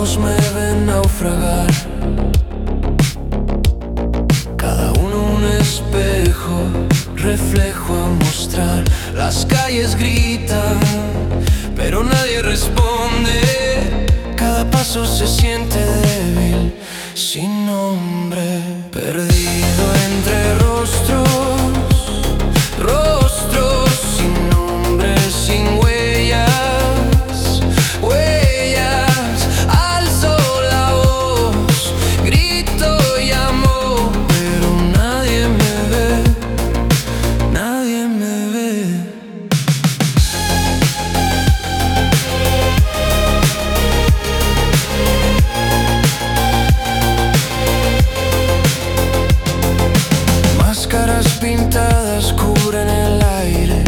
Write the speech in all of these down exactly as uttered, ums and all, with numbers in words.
ojos me ven naufragar, cada uno un espejo, reflejo a mostrar. Las calles gritan, pero nadie responde. Cada paso se siente débil, sin nombre, perdido entre rostros, rostros sin nombre, sin huellas, huellas. Alzo la voz, grito y amo, pero nadie me ve, nadie me ve. Máscaras pintadas cubren el aire,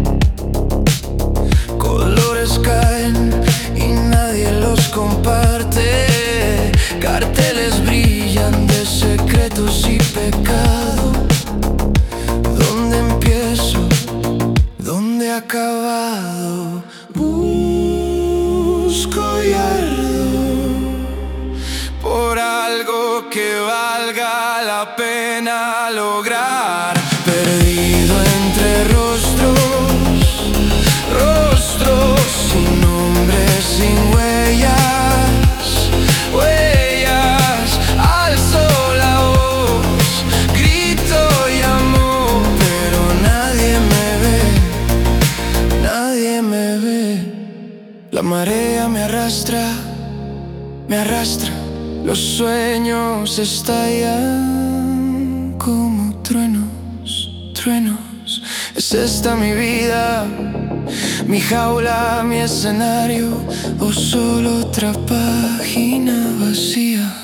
colores caen y nadie los comparte. Carteles brillan de secretos y pecado. ¿Dónde empiezo? ¿Dónde he acabado? Busco y ardo por algo que valga la pena lograr. Perdido entre rostros, rostros sin nombre, sin huellas, huellas. Alzo la voz, grito y amo, pero nadie me ve, nadie me ve. La marea me arrastra, me arrastra. Los sueños estallan como truenos, truenos. ¿Es esta mi vida, mi jaula, mi escenario, o solo otra página vacía?